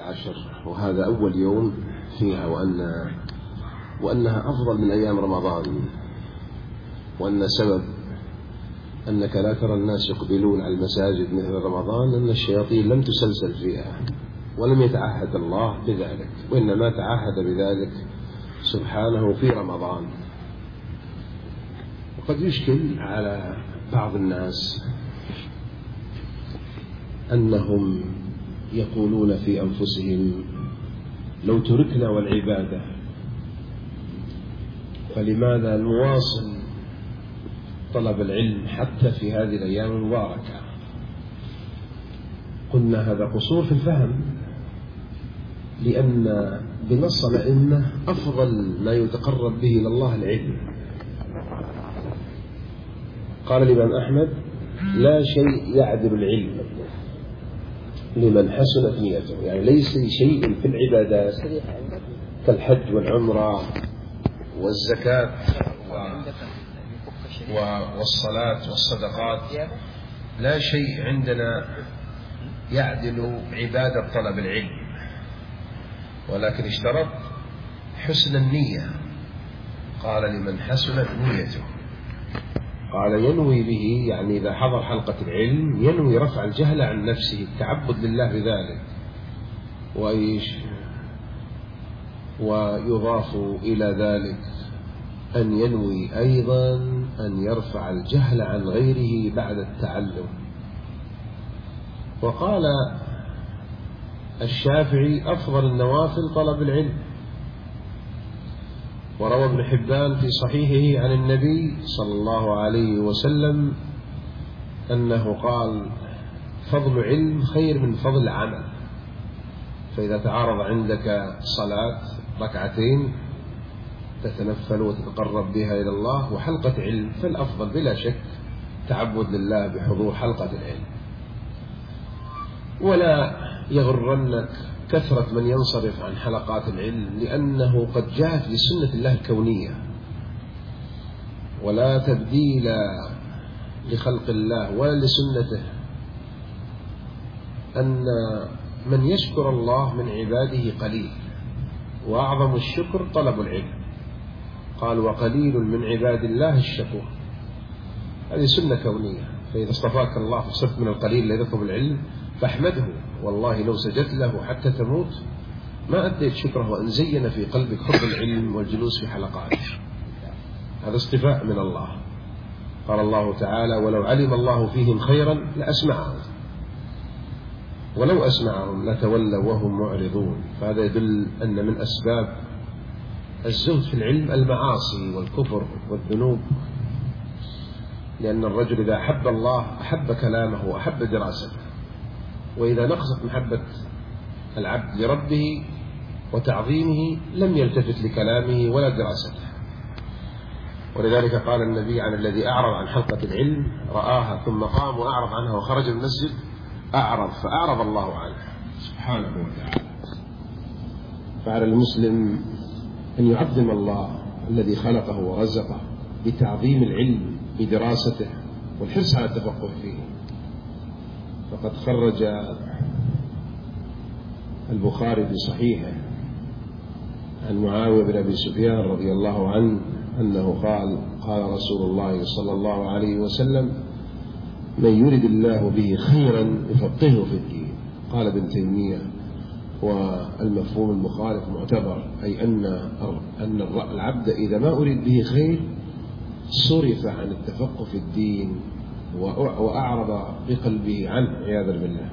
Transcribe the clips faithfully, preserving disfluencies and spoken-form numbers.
العشر، وهذا أول يوم فيها، وأن وأنها أفضل من أيام رمضان، وأن سبب أنك لا ترى الناس يقبلون على المساجد مثل رمضان أن الشياطين لم تسلسل فيها، ولم يتعهد الله بذلك، وإنما تعهد بذلك سبحانه في رمضان. وقد يشكل على بعض الناس أنهم يقولون في أنفسهم لو تركنا والعبادة فلماذا نواصل طلب العلم حتى في هذه الأيام المباركة؟ قلنا هذا قصور في الفهم، لأن بنص الأئمة أفضل ما يتقرب به إلى الله العلم. قال الإمام أحمد: لا شيء يعدل العلم لمن حسنت نيته، يعني ليس شيء في العبادات كالحج والعمرة والزكاة والصلاة والصدقات، لا شيء عندنا يعدل عبادة طلب العلم، ولكن اشترط حسن النية. قال: لمن حسنت نيته. قال: ينوي به، يعني إذا حضر حلقة العلم ينوي رفع الجهل عن نفسه، التعبد لله بذلك. وإيش ويضاف إلى ذلك أن ينوي أيضا أن يرفع الجهل عن غيره بعد التعلم. وقال الشافعي: أفضل النوافل طلب العلم. وروى ابن حبان في صحيحه عن النبي صلى الله عليه وسلم أنه قال: فضل علم خير من فضل عمل. فإذا تعارض عندك صلاة ركعتين تتنفل وتتقرب بها إلى الله وحلقة علم، فالأفضل بلا شك تعبد لله بحضور حلقة العلم. ولا يغرنك كثرة من ينصرف عن حلقات العلم، لأنه قد جاءت لسنة الله الكونية، ولا تبديل لخلق الله ولا لسنته، أن من يشكر الله من عباده قليل، وأعظم الشكر طلب العلم. قال: وقليل من عباد الله الشكور. هذه سنة كونية، فإذا اصطفاك الله فصرت من القليل الذي يطلب العلم فاحمده، والله لو سجدت له حتى تموت ما أديت شكره، وأن زين في قلبك حب العلم والجلوس في حلقاته. هذا اصطفاء من الله. قال الله تعالى: ولو علم الله فيهم خيرا لأسمعهم، ولو أسمعهم لتولوا وهم معرضون. فهذا يدل أن من أسباب الزهد في العلم المعاصي والكفر والذنوب، لأن الرجل إذا أحب الله أحب كلامه وأحب دراسته، وإذا نقصت محبة العبد لربه وتعظيمه لم يلتفت لكلامه ولا دراسته. ولذلك قال النبي عن الذي أعرض عن حلقة العلم رآها ثم قام وأعرض عنها وخرج من المسجد: أعرض فأعرض الله عنه سبحانه وتعالى. فعلى المسلم أن يعظم الله الذي خلقه ورزقه بتعظيم العلم بدراسته والحرص على التفقه فيه. فقد خرج البخاري في صحيحه عن معاوية بن أبي سفيان رضي الله عنه أنه قال: قال رسول الله صلى الله عليه وسلم: من يرد الله به خيرا يفقهه في الدين. قال ابن تيمية: والمفهوم المخالف معتبر، أي أن أن العبد إذا ما أريد به خير صرف عن التفقه في الدين وأعرض بقلبه عنه عياذا بالله.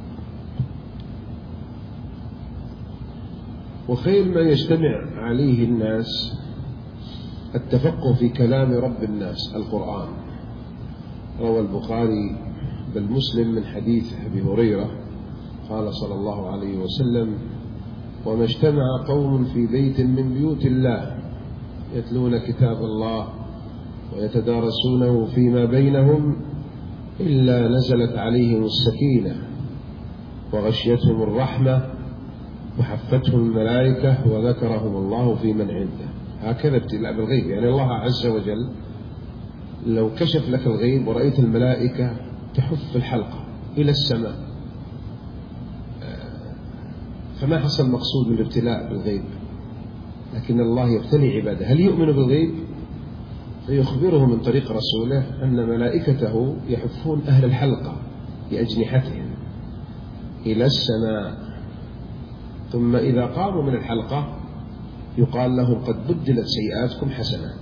وخير ما يجتمع عليه الناس التفقه في كلام رب الناس القرآن. روى البخاري بل مسلم من حديث أبي هريرة قال صلى الله عليه وسلم: وما اجتمع قوم في بيت من بيوت الله يتلون كتاب الله ويتدارسونه فيما بينهم إلا نزلت عليهم السكينة وغشيتهم الرحمة وحفتهم الملائكة وذكرهم الله في من عنده. هكذا ابتلاء بالغيب، يعني الله عز وجل لو كشف لك الغيب ورأيت الملائكة تحف الحلقة إلى السماء فما حصل مقصود من الابتلاء بالغيب، لكن الله يبتلي عباده. هل يؤمن بالغيب؟ فيخبره من طريق رسوله أن ملائكته يحفون أهل الحلقة بأجنحتهم إلى السماء، ثم إذا قاموا من الحلقة يقال لهم قد بدلت سيئاتكم حسنات،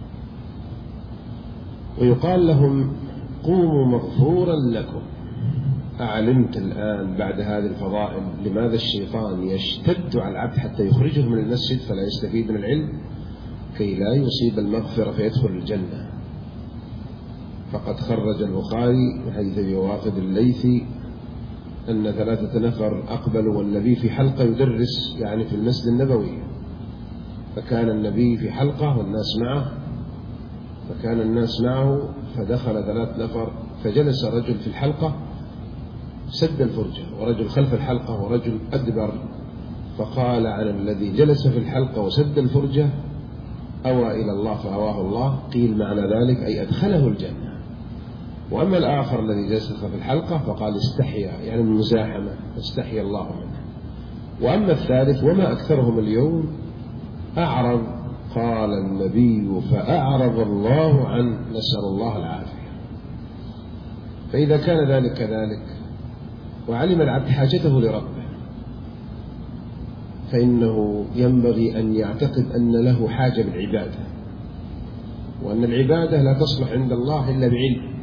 ويقال لهم قوموا مغفورا لكم. أعلمت الآن بعد هذه الفضائل لماذا الشيطان يشتد على العبد حتى يخرجه من المسجد فلا يستفيد من العلم، كي لا يصيب المغفرة فيدخل الجنة. فقد خرج البخاري من حديث أبي واقد الليثي أن ثلاثة نفر أقبلوا والنبي في حلقة يدرس، يعني في المسجد النبوي، فكان النبي في حلقة والناس معه، فكان الناس معه فدخل ثلاث نفر، فجلس رجل في الحلقة سد الفرجة، ورجل خلف الحلقة، ورجل أدبر، فقال عن الذي جلس في الحلقة وسد الفرجة أوى إلى الله فأواه الله، قيل معنى ذلك أي أدخله الجنة. وأما الآخر الذي جلس في الحلقة فقال استحيا، يعني من مزاحمة، استحيا الله منه. وأما الثالث وما أكثرهم اليوم أعرض، قال النبي فأعرض الله عنه، نسأل الله العافية. فإذا كان ذلك كذلك وعلم العبد حاجته لربه، فإنه ينبغي أن يعتقد أن له حاجة بالعبادة، وأن العبادة لا تصلح عند الله إلا بعلم.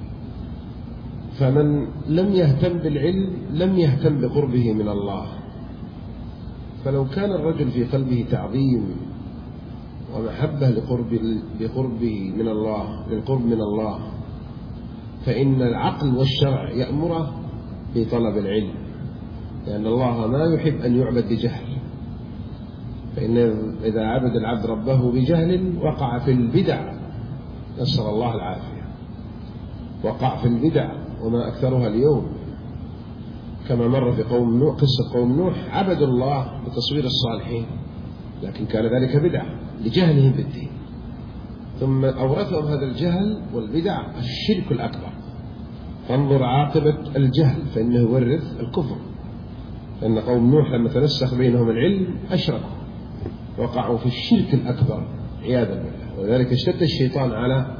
فمن لم يهتم بالعلم لم يهتم بقربه من الله. فلو كان الرجل في قلبه تعظيم ومحبة لقرب بقربه من الله، للقرب من الله، فإن العقل والشرع يأمره بطلب العلم، لأن الله ما يحب أن يعبد بجهل. فإن إذا عبد العبد ربه بجهل وقع في البدع، نسأل الله العافية، وقع في البدع وما أكثرها اليوم، كما مر في قوم نوح، قصة قوم نوح عبدوا الله بتصوير الصالحين، لكن كان ذلك بدعة لجهلهم بالدين، ثم أورثهم هذا الجهل والبدع الشرك الأكبر. فانظر عاقبة الجهل، فإنه يورث الكفر. لأن قوم نوح لما تنسخ بينهم العلم أشركوا، وقعوا في الشرك الأكبر عياذا بالله. ولذلك اشتد الشيطان على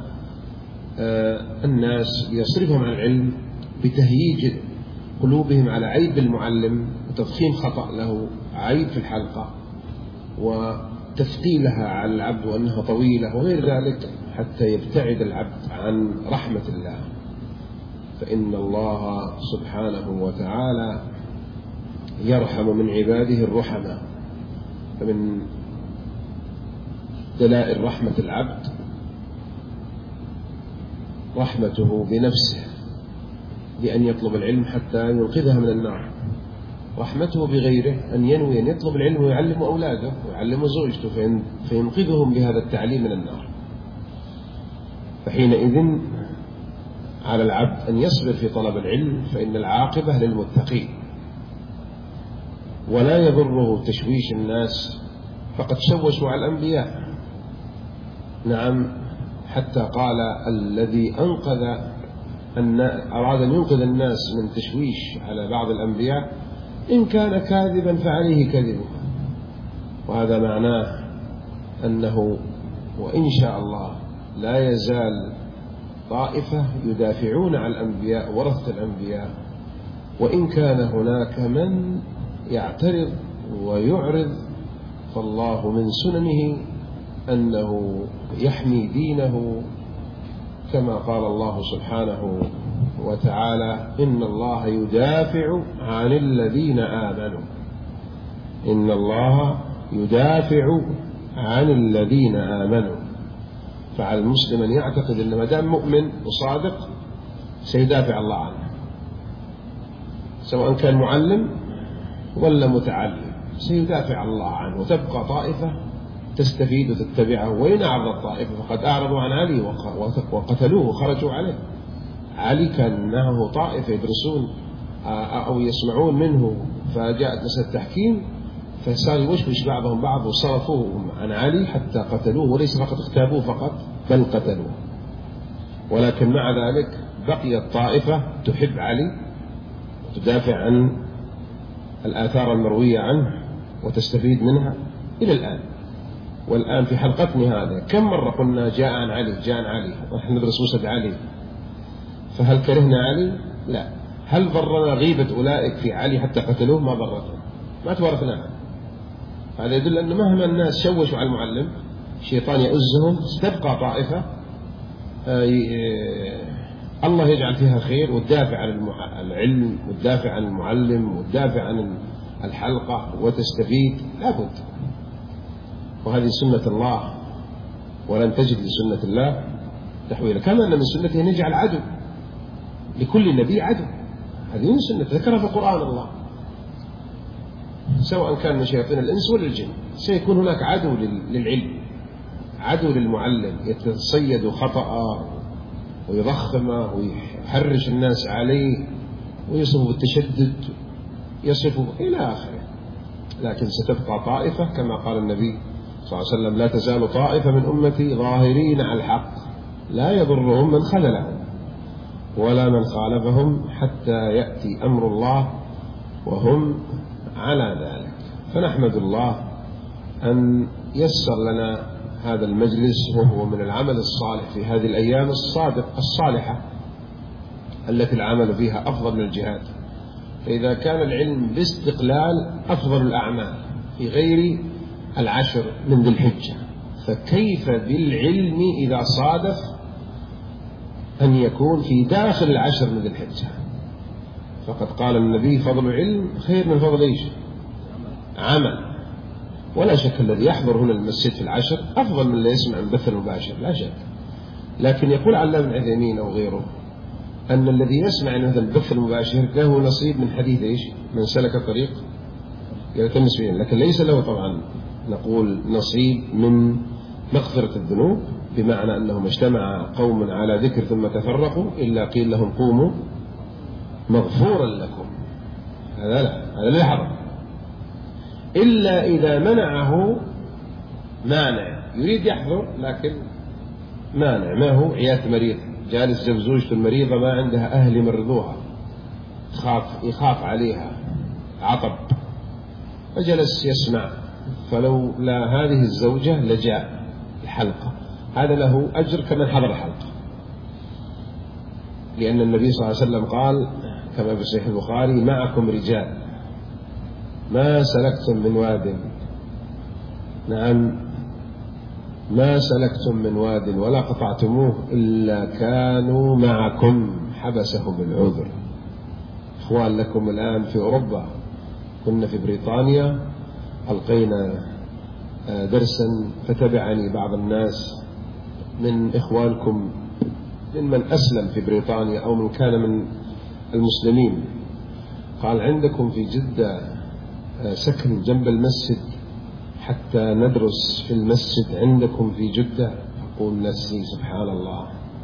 الناس ليصرفهم عن العلم بتهييج قلوبهم على عيب المعلم وتضخيم خطأ له، عيب في الحلقة، وتثقيلها على العبد وأنها طويلة وغير ذلك، حتى يبتعد العبد عن رحمة الله. فإن الله سبحانه وتعالى يرحم من عباده الرحمة. فمن دلائل رحمة العبد رحمته بنفسه بأن يطلب العلم حتى ينقذها من النار، رحمته بغيره أن ينوي أن يطلب العلم ويعلم أولاده ويعلم زوجته فينقذهم بهذا التعليم من النار. فحينئذ على العبد أن يصبر في طلب العلم، فإن العاقبة للمتقين. ولا يضره تشويش الناس، فقد شوشوا على الأنبياء. نعم، حتى قال الذي أنقذ أن أراد أن ينقذ الناس من تشويش على بعض الأنبياء إن كان كاذبا فعليه كذبه. وهذا معناه أنه وإن شاء الله لا يزال طائفة يدافعون عن الأنبياء ورثة الأنبياء، وإن كان هناك من يعترض ويعرض، فالله من سننه أنه يحمي دينه، كما قال الله سبحانه وتعالى إن الله يدافع عن الذين آمنوا، إن الله يدافع عن الذين آمنوا. فعلى المسلم أن يعتقد أن ما دام مؤمن وصادق سيدافع الله عنه، سواء كان معلم ولا متعلم سيدافع الله عنه، وتبقى طائفة تستفيد وتتبعه. وإن أعرض الطائفة فقد أعرضوا عن علي وقتلوه وخرجوا عليه. علي كان معه طائفة يدرسون أو يسمعون منه، فجاءت مسألة التحكيم فصار يوشوش بعضهم بعض وصرفوه عن علي حتى قتلوه، وليس فقط اغتابوه فقط بل قتلوه. ولكن مع ذلك بقيت طائفة تحب علي وتدافع عن الآثار المروية عنه وتستفيد منها إلى الآن. والآن في حلقتنا هذه كم مرة قلنا جاء عن علي جاء عن علي، ونحن ندرس موسى علي، فهل كرهنا علي؟ لا. هل ضرنا غيبة أولئك في علي حتى قتلوه؟ ما ضرتنا، ما تورثنا. هذا يدل أن مهما الناس شوشوا على المعلم الشيطان يؤزهم، ستبقى طائفة الله يجعل فيها خير، وتدافع عن العلم وتدافع عن المعلم وتدافع عن الحلقة وتستفيد، لابد. وهذه سنة الله، ولن تجد لسنة الله تحويلا. كما أن من سنته أن يجعل عدو لكل نبي عدو، هذه من سنة ذكرها في القرآن الله، سواء كان من شياطين الإنس ولا الجن. سيكون هناك عدو للعلم، عدو للمعلم يتصيد خطأ ويضخمه ويحرش الناس عليه ويصفه بالتشدد، يصفه إلى آخره. لكن ستبقى طائفة كما قال النبي صلى الله عليه وسلم: لا تزال طائفة من أمتي ظاهرين على الحق لا يضرهم من خذلهم ولا من خالفهم حتى يأتي أمر الله وهم على ذلك. فنحمد الله أن يسر لنا هذا المجلس، وهو من العمل الصالح في هذه الأيام الصادق الصالحة التي العمل فيها أفضل من الجهاد. فإذا كان العلم باستقلال أفضل الأعمال في غير العشر من ذي الحجة، فكيف بالعلم إذا صادف أن يكون في داخل العشر من ذي الحجة؟ فقد قال النبي: فضل العلم خير من فضل إيش؟ عمل. ولا شك الذي يحضر هنا المسجد في العشر أفضل من اللي يسمع البث المباشر، لا شك. لكن يقول علام بن عثيمين أو غيره أن الذي يسمع هذا البث المباشر له نصيب من حديث إيش؟ من سلك طريق يلتمس فيه، لكن ليس له طبعا نقول نصيب من مغفرة الذنوب، بمعنى أنهم اجتمع قوم على ذكر ثم تفرقوا إلا قيل لهم قوموا مغفورا لكم. هذا لا، هذا لا يحضر إلا إذا منعه مانع، يريد يحضر لكن مانع، ما هو عيادة مريض، جالس جنب زوجته المريضة ما عندها أهل يمرضوها، يخاف يخاف عليها عطب، فجلس يسمع، فلو لا هذه الزوجة لجاء الحلقة، هذا له أجر كمن حضر الحلقة، لأن النبي صلى الله عليه وسلم قال كما في صحيح البخاري: معكم رجال ما سلكتم من واد، نعم ما سلكتم من واد ولا قطعتموه إلا كانوا معكم حبسهم العذر. إخوان لكم الآن في أوروبا، كنا في بريطانيا ألقينا درسا فتبعني بعض الناس من إخوانكم ممن أسلم في بريطانيا أو من كان من المسلمين، قال: عندكم في جدة سكن جنب المسجد حتى ندرس في المسجد عندكم في جدة؟ أقول نفسي سبحان الله،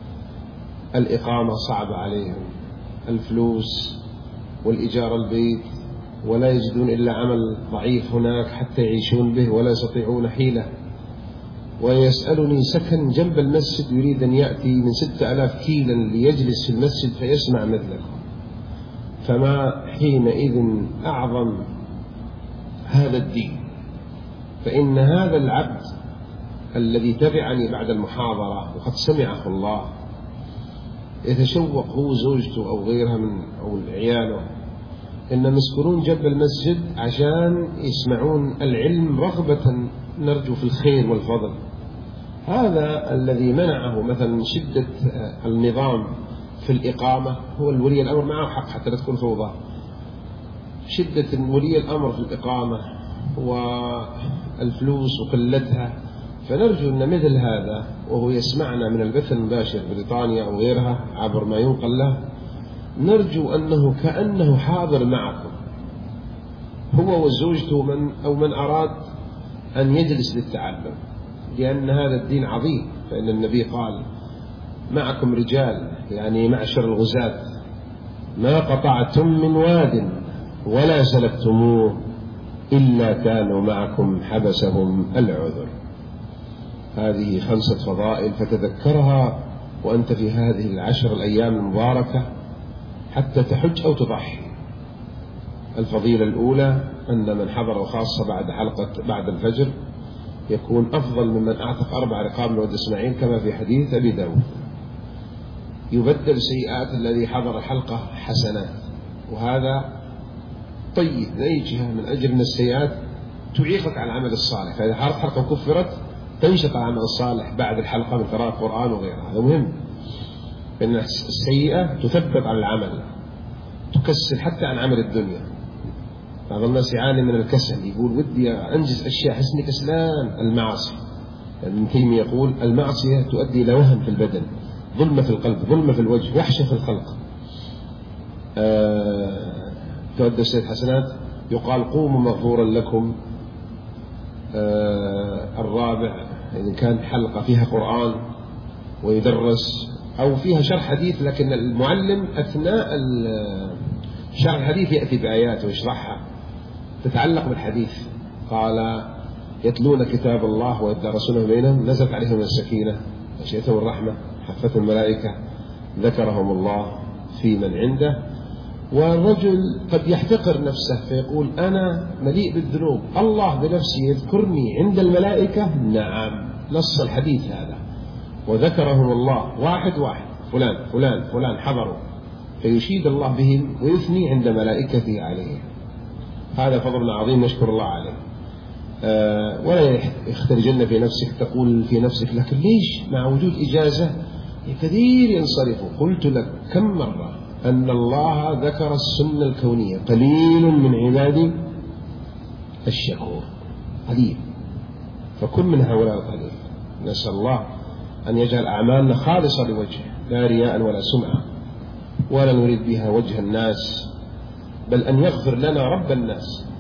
الإقامة صعبة عليهم، الفلوس والإيجار البيت، ولا يجدون إلا عمل ضعيف هناك حتى يعيشون به ولا يستطيعون حيلة، ويسألني سكن جنب المسجد يريد أن يأتي من ستة آلاف كيلا ليجلس في المسجد فيسمع مثلكم. فما حينئذ أعظم هذا الدين؟ فإن هذا العبد الذي تبعني بعد المحاضرة وقد سمعه الله يتشوق هو زوجته أو غيرها من أو عياله إن مسكنون جنب المسجد عشان يسمعون العلم رغبة نرجو في الخير والفضل. هذا الذي منعه مثلا شدة النظام في الإقامة، هو الولي الأمر معه حق حتى لا تكون فوضى، شدة ولي الأمر في الإقامة والفلوس وقلتها. فنرجو أن مثل هذا وهو يسمعنا من البث المباشر في بريطانيا أو غيرها عبر ما ينقل له، نرجو أنه كأنه حاضر معكم هو وزوجته من أو من أراد أن يجلس للتعلم، لأن هذا الدين عظيم. فإن النبي قال: معكم رجال، يعني معشر الغزاة، ما قطعتم من واد ولا سلكتموه إلا كانوا معكم حبسهم العذر. هذه خمسة فضائل فتذكرها وأنت في هذه العشر الأيام المباركة حتى تحج أو تضحي. الفضيلة الأولى أن من حضر وخاصة بعد حلقة بعد الفجر يكون أفضل ممن أعتق أربع رقاب من ولد إسماعيل كما في حديث أبي داود. يبدل سيئات الذي حضر الحلقة حسنات، وهذا طيب لأي جهة من أجل أن السيئات تعيقك على العمل الصالح، فإذا حضرت حلقة وكفرت تنشط على العمل الصالح بعد الحلقة من قراءة القرآن وغيرها. هذا مهم، لأن السيئة تثبت على العمل، تكسل حتى عن عمل الدنيا. بعض الناس يعاني من الكسل، يقول ودي أنجز أشياء حسني كسلان. المعاصي، ابن تيمية يقول المعصية تؤدي إلى وهن في البدن، ظلمة في القلب، ظلمة في الوجه، وحشة في الخلق. آه تؤدي سيئة حسنات. يقال قوموا مغفورا لكم. آه الرابع إذا كانت حلقة فيها قرآن ويدرس أو فيها شرح حديث، لكن المعلم أثناء شرح الحديث يأتي بآيات ويشرحها تتعلق بالحديث. قال يتلون كتاب الله ويدرسونه بينهم نزلت عليهم السكينة غشيتهم الرحمة حفتهم الملائكة ذكرهم الله في من عنده. والرجل قد يحتقر نفسه فيقول أنا مليء بالذنوب، الله بنفسه يذكرني عند الملائكة. نعم، نص الحديث هذا، وذكرهم الله واحد واحد، فلان فلان فلان حضروا، فيشيد الله بهم ويثني عند ملائكته عليه. هذا فضل عظيم نشكر الله عليه. أه ولا يخترجن في نفسك، تقول في نفسك لكن ليش مع وجود إجازة كثير ينصرفوا؟ قلت لك كم مرة أن الله ذكر السنة الكونية، قليل من عبادي الشكور، قليل، فكن من هؤلاء القليل. نسأل الله أن يجعل أعمالنا خالصة لوجهه، لا رياء ولا سمعة، ولا نريد بها وجه الناس، بل أن يغفر لنا رب الناس